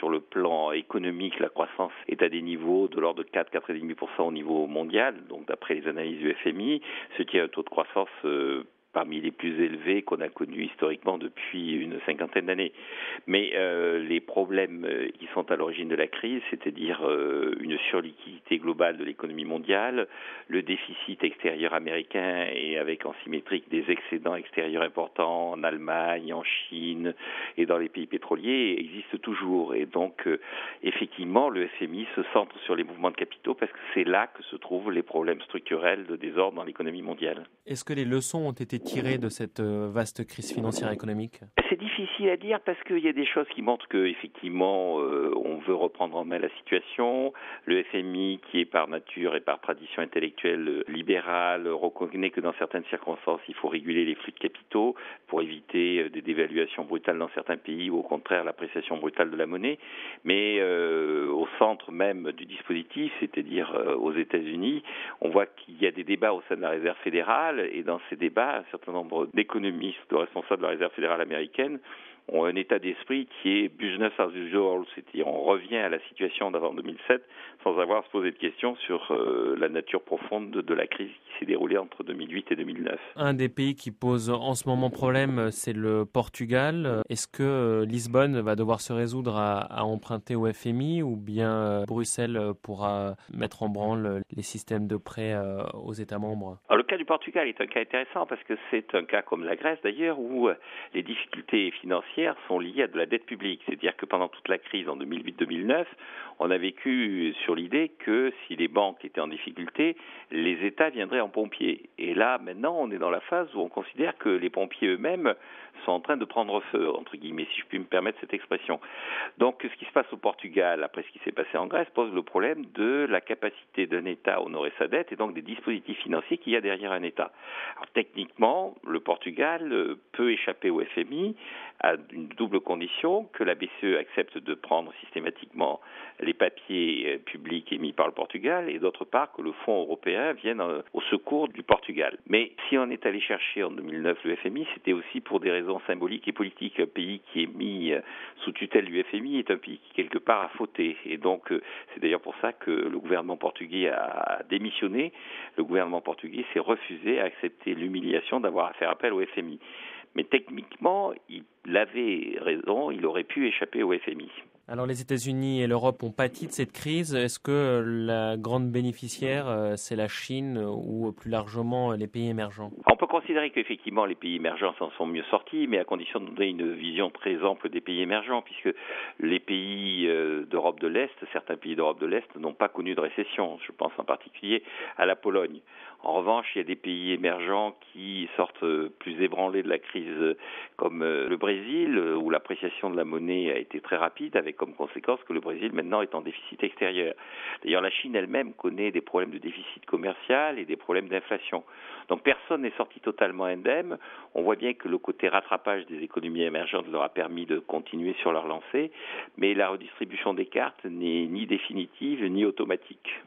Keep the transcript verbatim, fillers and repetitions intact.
sur le plan économique, la croissance est à des niveaux de l'ordre de quatre à quatre virgule cinq pour cent au niveau mondial, donc d'après les analyses du F M I, ce qui est un taux de croissance euh, parmi les plus élevés qu'on a connus historiquement depuis une cinquantaine d'années. Mais euh, les problèmes euh, qui sont à l'origine de la crise, c'est-à-dire euh, une surliquidité globale de l'économie mondiale, le déficit extérieur américain et avec en symétrique des excédents extérieurs importants en Allemagne, en Chine et dans les pays pétroliers, existent toujours. Et donc, euh, effectivement, le F M I se centre sur les mouvements de capitaux parce que c'est là que se trouvent les problèmes structurels de désordre dans l'économie mondiale. Est-ce que les leçons ont été tirées de cette vaste crise financière économique ? C'est difficile à dire parce qu'il y a des choses qui montrent qu'effectivement euh, on veut reprendre en main la situation. Le F M I, qui est par nature et par tradition intellectuelle libérale, reconnaît que dans certaines circonstances il faut réguler les flux de capitaux pour éviter des dévaluations brutales dans certains pays ou au contraire l'appréciation brutale de la monnaie. Mais euh, au centre même du dispositif, c'est-à-dire euh, aux États-Unis, on voit qu'il y a des débats au sein de la Réserve fédérale et dans ces débats, un certain nombre d'économistes, de responsables de la Réserve fédérale américaine ont un état d'esprit qui est business as usual, c'est-à-dire on revient à la situation d'avant deux mille sept sans avoir à se poser de questions sur euh, la nature profonde de, de la crise qui s'est déroulée entre deux mille huit et deux mille neuf. Un des pays qui pose en ce moment problème, c'est le Portugal. Est-ce que Lisbonne va devoir se résoudre à, à emprunter au F M I ou bien Bruxelles pourra mettre en branle les systèmes de prêts aux États membres ? Alors, le cas du Portugal est un cas intéressant parce que c'est un cas comme la Grèce d'ailleurs où les difficultés financières sont liées à de la dette publique. C'est-à-dire que pendant toute la crise en deux mille huit deux mille neuf, on a vécu sur l'idée que si les banques étaient en difficulté, les États viendraient en pompiers. Et là, maintenant, on est dans la phase où on considère que les pompiers eux-mêmes sont en train de prendre feu, entre guillemets, si je puis me permettre cette expression. Donc, ce qui se passe au Portugal, après ce qui s'est passé en Grèce, pose le problème de la capacité d'un État à honorer sa dette et donc des dispositifs financiers qu'il y a derrière un État. Alors, techniquement, le Portugal peut échapper au F M I à une double condition, que la B C E accepte de prendre systématiquement les papiers publics émis par le Portugal et d'autre part que le Fonds européen vienne au secours du Portugal. Mais si on est allé chercher en deux mille neuf le F M I, c'était aussi pour des raisons symboliques et politiques. Un pays qui est mis sous tutelle du F M I est un pays qui quelque part a fauté. Et donc c'est d'ailleurs pour ça que le gouvernement portugais a démissionné. Le gouvernement portugais s'est refusé à accepter l'humiliation d'avoir à faire appel au F M I. Mais techniquement, il avait raison, il aurait pu échapper au F M I. Alors les États-Unis et l'Europe ont pâti de cette crise. Est-ce que la grande bénéficiaire, c'est la Chine ou plus largement les pays émergents ? On peut considérer qu'effectivement les pays émergents s'en sont mieux sortis, mais à condition de donner une vision très ample des pays émergents, puisque les pays d'Europe de l'Est, certains pays d'Europe de l'Est n'ont pas connu de récession. Je pense en particulier à la Pologne. En revanche, il y a des pays émergents qui sortent plus ébranlés de la crise, comme le Brésil, où l'appréciation de la monnaie a été très rapide, avec comme conséquence que le Brésil maintenant est en déficit extérieur. D'ailleurs, la Chine elle-même connaît des problèmes de déficit commercial et des problèmes d'inflation. Donc personne n'est sorti totalement indemne. On voit bien que le côté rattrapage des économies émergentes leur a permis de continuer sur leur lancée, mais la redistribution des cartes n'est ni définitive ni automatique.